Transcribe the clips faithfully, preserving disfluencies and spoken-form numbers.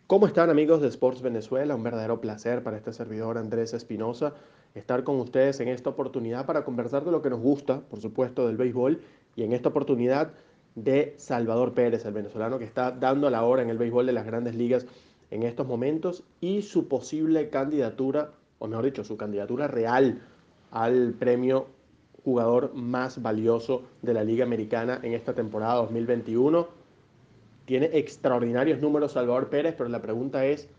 ¿Cómo están, amigos de Sports Venezuela? Un verdadero placer para este servidor Andrés Espinosa estar con ustedes en esta oportunidad para conversar de lo que nos gusta, por supuesto, del béisbol, y en esta oportunidad de Salvador Pérez, el venezolano que está dando la hora en el béisbol de las grandes ligas en estos momentos, y su posible candidatura, o mejor dicho, su candidatura real al premio jugador más valioso de la Liga Americana en esta temporada dos mil veintiuno. Tiene extraordinarios números Salvador Pérez, pero la pregunta es,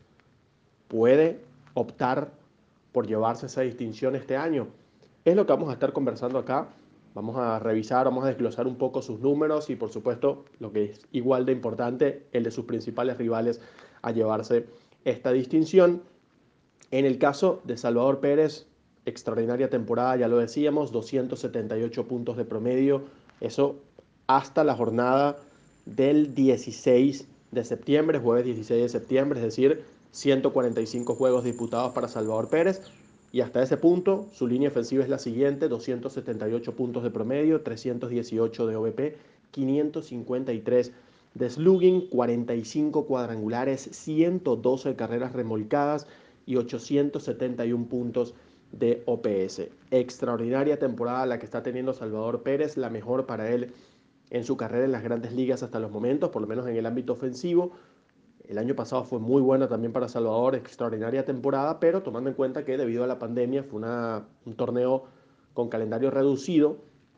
¿puede optar por llevarse esa distinción este año? Es lo que vamos a estar conversando acá. Vamos a revisar, vamos a desglosar un poco sus números y, por supuesto, lo que es igual de importante, el de sus principales rivales a llevarse esta distinción. En el caso de Salvador Pérez, extraordinaria temporada, ya lo decíamos, doscientos setenta y ocho puntos de promedio, eso hasta la jornada del dieciséis de septiembre, jueves dieciséis de septiembre, es decir, ciento cuarenta y cinco juegos disputados para Salvador Pérez. Y hasta ese punto, su línea ofensiva es la siguiente: doscientos setenta y ocho puntos de promedio, trescientos dieciocho de O V P, quinientos cincuenta y tres de slugging, cuarenta y cinco cuadrangulares, ciento doce carreras remolcadas y ochocientos setenta y uno puntos de O P S. Extraordinaria temporada la que está teniendo Salvador Pérez, la mejor para él en su carrera en las grandes ligas hasta los momentos, por lo menos en el ámbito ofensivo. El año pasado fue muy buena también para Salvador, extraordinaria temporada, pero tomando en cuenta que debido a la pandemia fue una, un torneo con calendario reducido,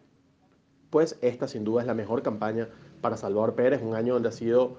pues esta sin duda es la mejor campaña para Salvador Pérez, un año donde ha sido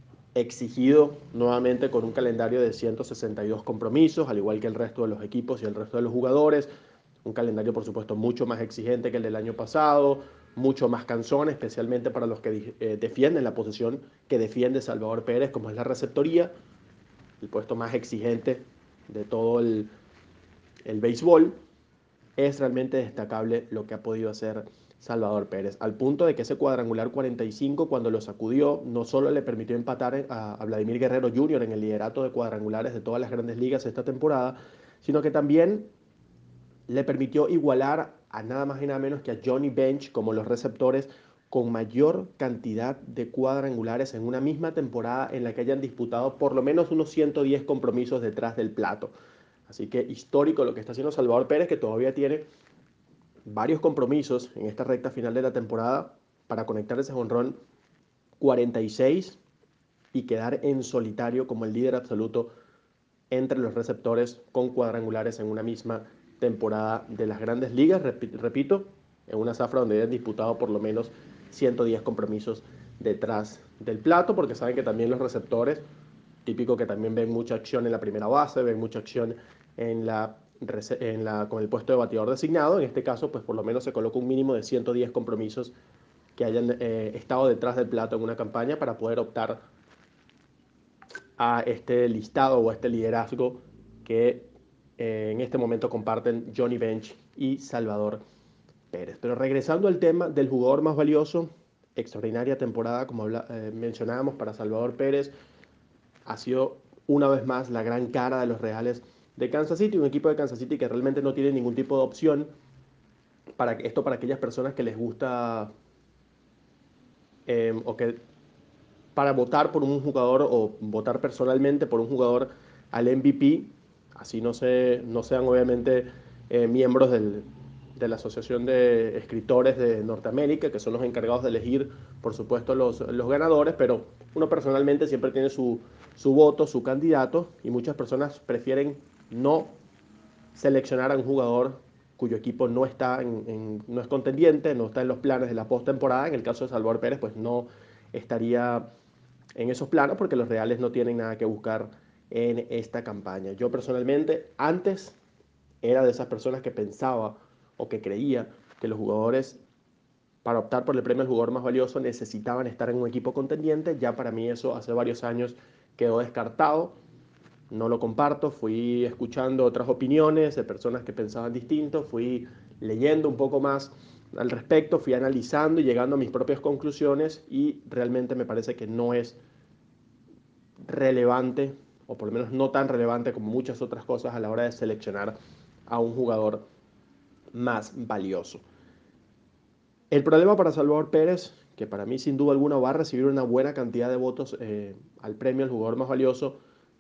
exigido nuevamente con un calendario de ciento sesenta y dos compromisos, al igual que el resto de los equipos y el resto de los jugadores. Un calendario, por supuesto, mucho más exigente que el del año pasado, mucho más cansón, especialmente para los que eh, defienden la posición que defiende Salvador Pérez, como es la receptoría, el puesto más exigente de todo el, el béisbol. Es realmente destacable lo que ha podido hacer Salvador Pérez, al punto de que ese cuadrangular cuarenta y cinco, cuando lo sacudió, no solo le permitió empatar a, a Vladimir Guerrero junior en el liderato de cuadrangulares de todas las grandes ligas esta temporada, sino que también le permitió igualar a nada más y nada menos que a Johnny Bench como los receptores con mayor cantidad de cuadrangulares en una misma temporada en la que hayan disputado por lo menos unos ciento diez compromisos detrás del plato. Así que histórico lo que está haciendo Salvador Pérez, que todavía tiene varios compromisos en esta recta final de la temporada para conectar ese jonrón cuarenta y seis y quedar en solitario como el líder absoluto entre los receptores con cuadrangulares en una misma temporada de las grandes ligas. Repito, en una zafra donde hayan disputado por lo menos ciento diez compromisos detrás del plato, porque saben que también los receptores, típico que también ven mucha acción en la primera base, ven mucha acción en la, en la, con el puesto de bateador designado. En este caso, pues por lo menos se coloca un mínimo de ciento diez compromisos que hayan eh, estado detrás del plato en una campaña para poder optar a este listado o a este liderazgo que eh, en este momento comparten Johnny Bench y Salvador Pérez. Pero regresando al tema del jugador más valioso, extraordinaria temporada, como habla, eh, mencionábamos, para Salvador Pérez. Ha sido una vez más la gran cara de los Reales de Kansas City, un equipo de Kansas City que realmente no tiene ningún tipo de opción para esto para aquellas personas que les gusta eh, o que para votar por un jugador o votar personalmente por un jugador al M V P, así no, se, no sean obviamente eh, miembros del, de la Asociación de Escritores de Norteamérica, que son los encargados de elegir, por supuesto, los, los ganadores, pero uno personalmente siempre tiene su, su voto, su candidato, y muchas personas prefieren no seleccionar a un jugador cuyo equipo no está en, en, no es contendiente, no está en los planes de la postemporada. En el caso de Salvador Pérez, pues no estaría en esos planos porque los Reales no tienen nada que buscar en esta campaña. Yo personalmente antes era de esas personas que pensaba o que creía que los jugadores para optar por el premio al jugador más valioso necesitaban estar en un equipo contendiente. Ya para mí eso hace varios años quedó descartado. No lo comparto, fui escuchando otras opiniones de personas que pensaban distinto, fui leyendo un poco más al respecto, fui analizando y llegando a mis propias conclusiones, y realmente me parece que no es relevante, o por lo menos no tan relevante como muchas otras cosas a la hora de seleccionar a un jugador más valioso. El problema para Salvador Pérez, que para mí sin duda alguna va a recibir una buena cantidad de votos eh, al premio al jugador más valioso,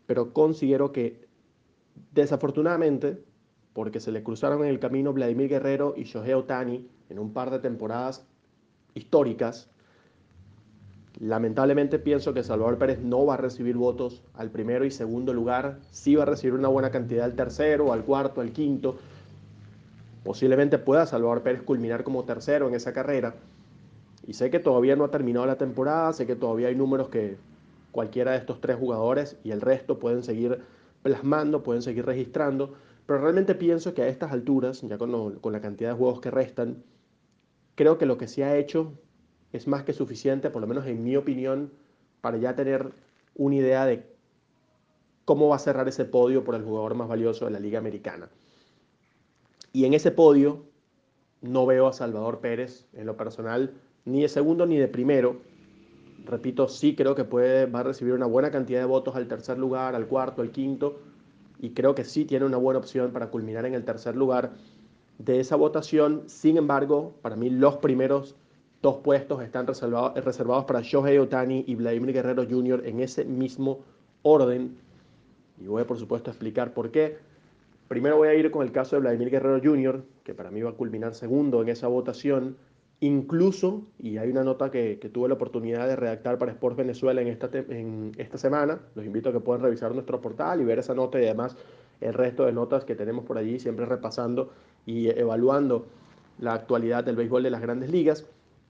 pero considero que desafortunadamente, porque se le cruzaron en el camino Vladimir Guerrero y Shohei Ohtani en un par de temporadas históricas, lamentablemente pienso que Salvador Pérez no va a recibir votos al primero y segundo lugar, sí va a recibir una buena cantidad al tercero, al cuarto, al quinto, posiblemente pueda Salvador Pérez culminar como tercero en esa carrera, y sé que todavía no ha terminado la temporada, sé que todavía hay números que cualquiera de estos tres jugadores y el resto pueden seguir plasmando, pueden seguir registrando, pero realmente pienso que a estas alturas, ya con, lo, con la cantidad de juegos que restan, creo que lo que se ha hecho es más que suficiente, por lo menos en mi opinión, para ya tener una idea de cómo va a cerrar ese podio por el jugador más valioso de la Liga Americana. Y en ese podio no veo a Salvador Pérez, en lo personal, ni de segundo ni de primero. Repito, sí creo que puede, va a recibir una buena cantidad de votos al tercer lugar, al cuarto, al quinto, y creo que sí tiene una buena opción para culminar en el tercer lugar de esa votación. Sin embargo, para mí los primeros dos puestos están reservados, reservados para Shohei Ohtani y Vladimir Guerrero junior en ese mismo orden. Y voy a, por supuesto, a explicar por qué. Primero voy a ir con el caso de Vladimir Guerrero junior, que para mí va a culminar segundo en esa votación. Incluso, y hay una nota que, que tuve la oportunidad de redactar para Sports Venezuela en esta, te, en esta semana, los invito a que puedan revisar nuestro portal y ver esa nota y además el resto de notas que tenemos por allí, siempre repasando y evaluando la actualidad del béisbol de las grandes ligas.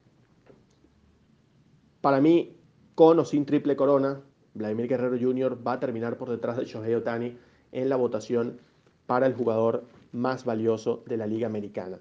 Para mí, con o sin triple corona, Vladimir Guerrero junior va a terminar por detrás de Shohei Ohtani en la votación para el jugador más valioso de la Liga Americana.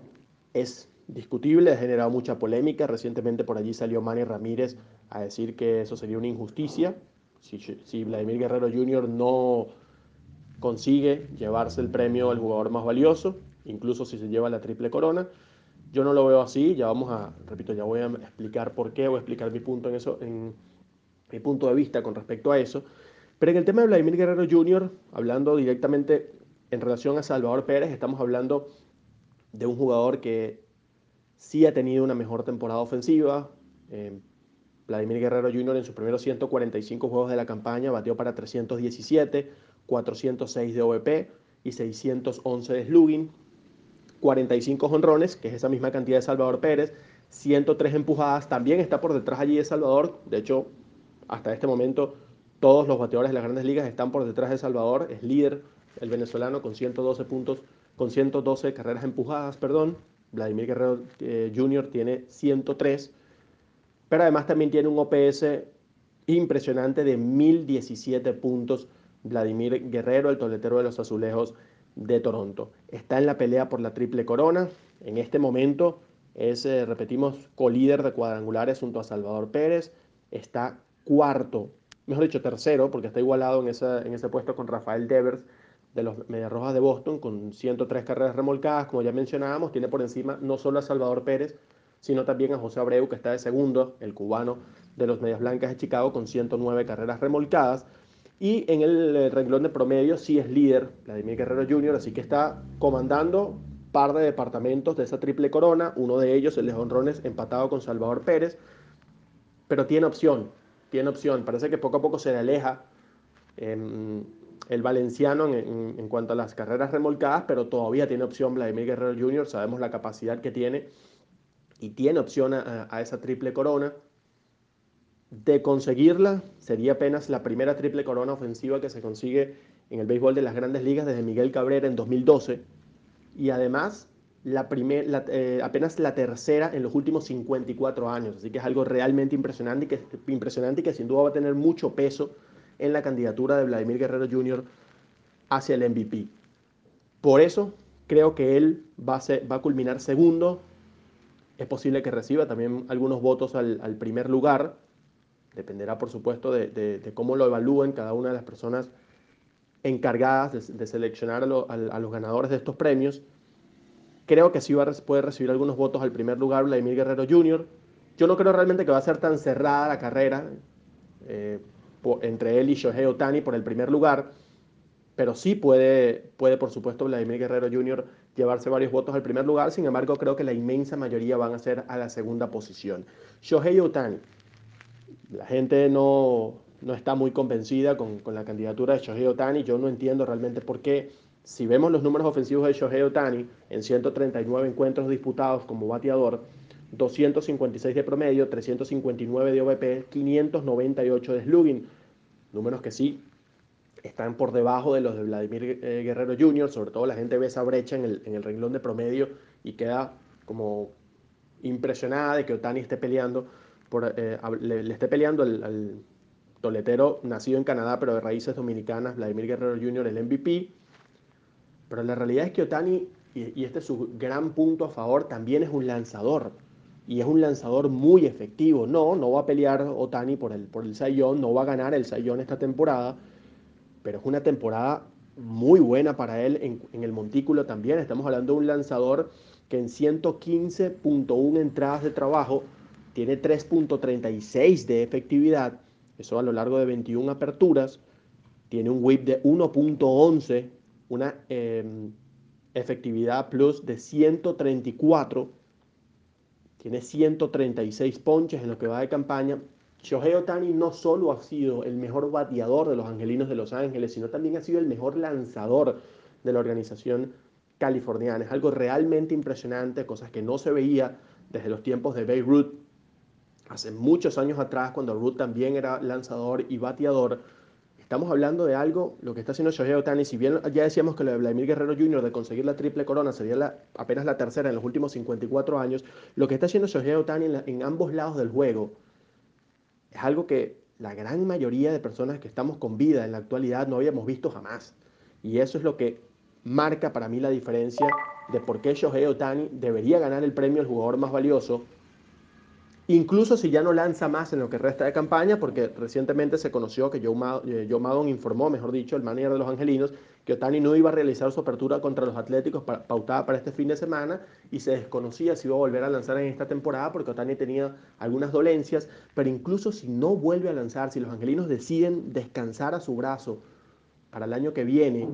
Es discutible, ha generado mucha polémica. Recientemente por allí salió Manny Ramírez a decir que eso sería una injusticia. Si, si Vladimir Guerrero junior no consigue llevarse el premio al jugador más valioso, incluso si se lleva la triple corona, yo no lo veo así. Ya vamos a, repito, ya voy a explicar por qué, voy a explicar mi punto en eso, en mi punto de vista con respecto a eso. Pero en el tema de Vladimir Guerrero junior, hablando directamente en relación a Salvador Pérez, estamos hablando de un jugador que sí ha tenido una mejor temporada ofensiva. Eh, Vladimir Guerrero junior en sus primeros ciento cuarenta y cinco juegos de la campaña batió para trescientos diecisiete, cuatrocientos seis de O V P y seiscientos once de slugging, cuarenta y cinco jonrones, que es esa misma cantidad de Salvador Pérez, ciento tres empujadas, también está por detrás allí de Salvador. De hecho, hasta este momento todos los bateadores de las grandes ligas están por detrás de Salvador, es líder el venezolano con ciento doce puntos, con ciento doce carreras empujadas, perdón. Vladimir Guerrero eh, junior tiene ciento tres, pero además también tiene un O P S impresionante de mil diecisiete puntos. Vladimir Guerrero, el toletero de los Azulejos de Toronto. Está en la pelea por la triple corona. En este momento es, eh, repetimos, colíder de cuadrangulares junto a Salvador Pérez. Está cuarto, mejor dicho, tercero, porque está igualado en, esa, en ese puesto con Rafael Devers de los Medias Rojas de Boston, con ciento tres carreras remolcadas, como ya mencionábamos. Tiene por encima no solo a Salvador Pérez, sino también a José Abreu, que está de segundo, el cubano de los Medias Blancas de Chicago, con ciento nueve carreras remolcadas. Y en el eh, renglón de promedio sí es líder Vladimir Guerrero junior, así que está comandando par de departamentos de esa triple corona, uno de ellos el de jonrones empatado con Salvador Pérez, pero tiene opción, tiene opción, parece que poco a poco se le aleja eh, el valenciano en, en, en cuanto a las carreras remolcadas, pero todavía tiene opción Vladimir Guerrero junior, sabemos la capacidad que tiene y tiene opción a, a esa triple corona. De conseguirla, sería apenas la primera triple corona ofensiva que se consigue en el béisbol de las grandes ligas desde Miguel Cabrera en dos mil doce. Y además, la primer, la, eh, apenas la tercera en los últimos cincuenta y cuatro años. Así que es algo realmente impresionante y que, impresionante y que sin duda va a tener mucho peso en la candidatura de Vladimir Guerrero junior hacia el M V P. Por eso, creo que él va a, ser, va a culminar segundo. Es posible que reciba también algunos votos al, al primer lugar. Dependerá, por supuesto, de, de, de, cómo lo evalúen cada una de las personas encargadas de, de seleccionar a, lo, a, a, los ganadores de estos premios. Creo que sí va a, puede recibir algunos votos al primer lugar Vladimir Guerrero junior Yo no creo realmente que va a ser tan cerrada la carrera eh, por, entre él y Shohei Ohtani por el primer lugar, pero sí puede, puede, por supuesto, Vladimir Guerrero junior llevarse varios votos al primer lugar. Sin embargo, creo que la inmensa mayoría van a ser a la segunda posición. Shohei Ohtani, la gente no, no está muy convencida con, con la candidatura de Shohei Ohtani. Yo no entiendo realmente por qué, si vemos los números ofensivos de Shohei Ohtani en ciento treinta y nueve encuentros disputados como bateador, doscientos cincuenta y seis de promedio, trescientos cincuenta y nueve de O V P, quinientos noventa y ocho de slugging, números que sí están por debajo de los de Vladimir eh, Guerrero junior Sobre todo la gente ve esa brecha en el, en el renglón de promedio y queda como impresionada de que Ohtani esté peleando, por, eh, le, le, esté peleando al, al toletero nacido en Canadá pero de raíces dominicanas, Vladimir Guerrero junior, el M V P. Pero la realidad es que Ohtani, y, y este es su gran punto a favor, también es un lanzador. Y es un lanzador muy efectivo. No, no va a pelear Ohtani por el, por el Cy Young, no va a ganar el Cy Young esta temporada, pero es una temporada muy buena para él en, en el montículo también. Estamos hablando de un lanzador que en ciento quince punto uno entradas de trabajo tiene tres punto treinta y seis de efectividad, eso a lo largo de veintiuna aperturas, tiene un whip de uno punto once, una eh, efectividad plus de ciento treinta y cuatro, tiene ciento treinta y seis ponches en lo que va de campaña. Shohei Ohtani no solo ha sido el mejor bateador de los Angelinos de Los Ángeles, sino también ha sido el mejor lanzador de la organización californiana. Es algo realmente impresionante, cosas que no se veía desde los tiempos de Babe Ruth, hace muchos años atrás, cuando Ruth también era lanzador y bateador. Estamos hablando de algo, lo que está haciendo Shohei Ohtani, si bien ya decíamos que lo de Vladimir Guerrero junior de conseguir la triple corona sería la, apenas la tercera en los últimos cincuenta y cuatro años, lo que está haciendo Shohei Ohtani en, la, en ambos lados del juego es algo que la gran mayoría de personas que estamos con vida en la actualidad no habíamos visto jamás. Y eso es lo que marca para mí la diferencia de por qué Shohei Ohtani debería ganar el premio al jugador más valioso, incluso si ya no lanza más en lo que resta de campaña, porque recientemente se conoció que Joe, Mad eh, Joe Maddon informó, mejor dicho, el manager de los Angelinos, que Ohtani no iba a realizar su apertura contra los Atléticos pa pautada para este fin de semana y se desconocía si iba a volver a lanzar en esta temporada porque Ohtani tenía algunas dolencias, pero incluso si no vuelve a lanzar, si los Angelinos deciden descansar a su brazo para el año que viene,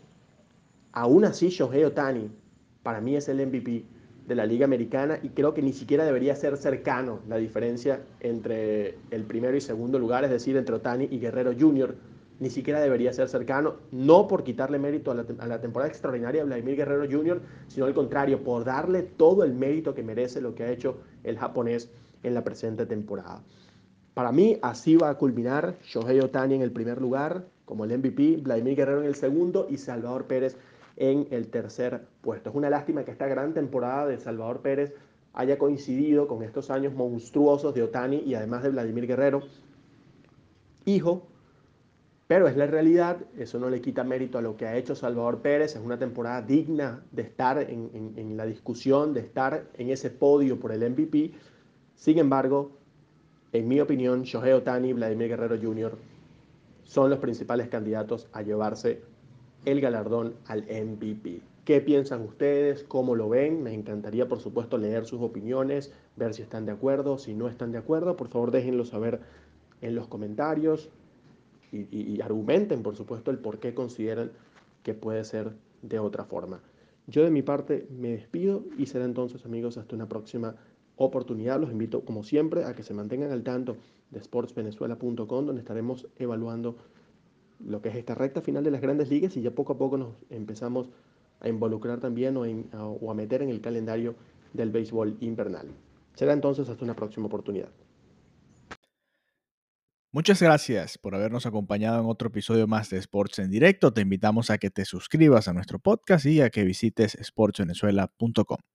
aún así Shohei Ohtani para mí es el M V P de la Liga Americana y creo que ni siquiera debería ser cercano la diferencia entre el primero y segundo lugar, es decir, entre Ohtani y Guerrero junior Ni siquiera debería ser cercano, no por quitarle mérito a la, a la temporada extraordinaria de Vladimir Guerrero junior, sino al contrario, por darle todo el mérito que merece lo que ha hecho el japonés en la presente temporada. Para mí, así va a culminar Shohei Ohtani en el primer lugar, como el M V P, Vladimir Guerrero en el segundo y Salvador Pérez en el tercer puesto. Es una lástima que esta gran temporada de Salvador Pérez haya coincidido con estos años monstruosos de Ohtani y además de Vladimir Guerrero, hijo, pero es la realidad, eso no le quita mérito a lo que ha hecho Salvador Pérez, es una temporada digna de estar en, en, en la discusión, de estar en ese podio por el M V P. Sin embargo, en mi opinión, Shohei Ohtani y Vladimir Guerrero junior son los principales candidatos a llevarse el galardón al M V P. ¿Qué piensan ustedes? ¿Cómo lo ven? Me encantaría, por supuesto, leer sus opiniones, ver si están de acuerdo, si no están de acuerdo. Por favor, déjenlo saber en los comentarios y, y, y argumenten, por supuesto, el por qué consideran que puede ser de otra forma. Yo de mi parte me despido y será entonces, amigos, hasta una próxima oportunidad. Los invito, como siempre, a que se mantengan al tanto de sports venezuela punto com, donde estaremos evaluando lo que es esta recta final de las grandes ligas y ya poco a poco nos empezamos a involucrar también o, en, a, o a meter en el calendario del béisbol invernal. Será entonces hasta una próxima oportunidad. Muchas gracias por habernos acompañado en otro episodio más de Sports en Directo. Te invitamos a que te suscribas a nuestro podcast y a que visites sports venezuela punto com.